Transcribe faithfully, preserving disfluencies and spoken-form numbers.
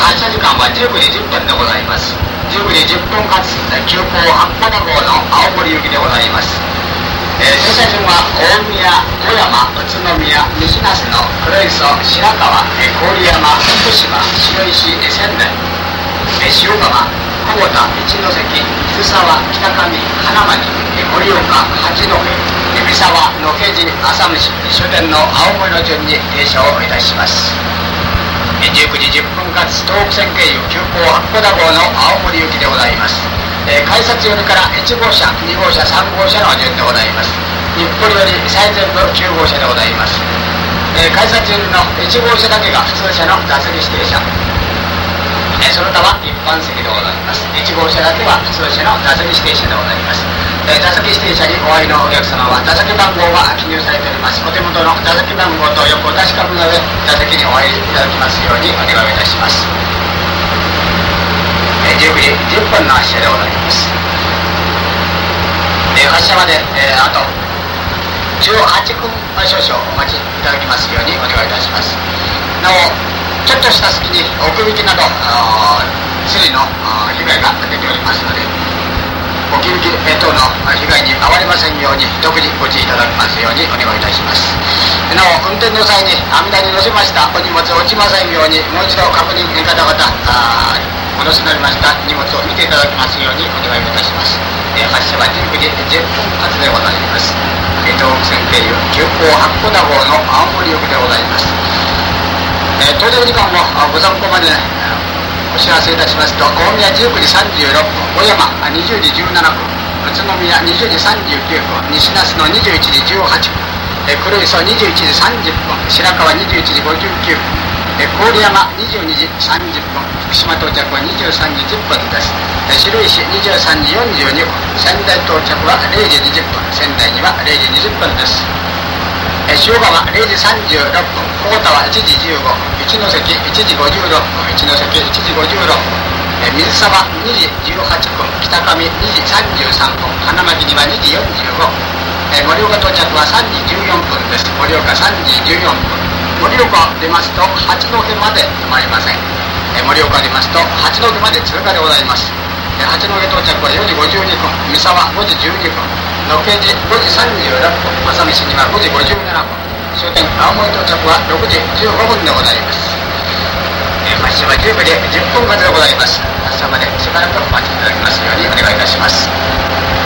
発車時間はじゅうくじじゅっぷんでございます。じゅうくじじゅっぷん発急行八甲田号の青森行きでございます。えー、停車順は大宮、富山、宇都宮、西那須野、黒磯、白川、えー、郡山、福島、白石、えー、仙台、えー、塩釜、久保田、一関、水沢、北上、花巻、えー、盛岡、八戸、えー、三沢、野毛地、浅虫、終点の青森の順に停車をいたします。じゅうくじじゅっぷん発東北線経由急行八甲田号の青森行きでございます。えー、改札寄りからいち号車、に号車、さん号車の順でございます。日暮里より最前部きゅう号車でございます。えー、改札寄りのいち号車だけが普通車の座席指定車、えー、その他は一般席でございます。いち号車だけは普通車の座席指定車でございます。えー、座席指定車にお会いのお客様は座席番号が記入されております。お手元の座席番号とよくお確かめの上、座席にお入りいただきますようにお願いいたします。えー、じゅうくじじゅっぷんの発車でございます。えー、発車まで、えー、あとじゅうはっぷん少々お待ちいただきますようにお願いいたします。なお、ちょっとした隙に奥引きなどスリの被害が出ておりますので、置き引き等の被害に遭われませんように特にご注意いただきますようにお願いいたします。なお、運転の際に網台に乗せましたお荷物落ちませんように、もう一度確認方々お乗せになりました荷物を見ていただきますようにお願いいたします。えー、発車はじゅうくじじゅっぷん発でございます。えー、東北線経由急行八甲田号の青森行きでございます。えー、到着時間をご参考までお知らせいたしますと、大宮じゅうくじさんじゅうろっぷん、小山にじゅうじじゅうななふん、宇都宮にじゅうじさんじゅうきゅうふん、西那須野にじゅういちじじゅうはっぷん、え黒磯にじゅういちじさんじゅっぷん、白川にじゅういちじごじゅうきゅうふん、え郡山にじゅうにじさんじゅっぷん、福島到着はにじゅうさんじじゅっぷんです。え白石にじゅうさんじよんじゅうにふん、仙台到着はれいじにじゅっぷん、仙台にはれいじにじゅっぷんです。え塩川れいじさんじゅうろっぷん、小田はいちじじゅうごふん、一関いちじごじゅうろっぷん、一関いちじごじゅうろっぷん、え水沢にじじゅうはっぷん、北上にじさんじゅうさんふん、花巻にはにじよんじゅうごふん、え盛岡到着はさんじじゅうよんふんです。盛岡さんじじゅうよんふん、盛岡出ますと八戸まで止まりません。え盛岡出ますと八戸まで通過でございます。え八戸到着はよじごじゅうにふん、三沢ごじじゅうにふん、野毛地ごじさんじゅうろっぷん、朝飯にはごじごじゅうななふん、終点青森到着はろくじじゅうごふんでございます。えー、発車はじゅうくじじゅっぷん発でございます。発車までしばらくお待ちいただきますようにお願いいたします。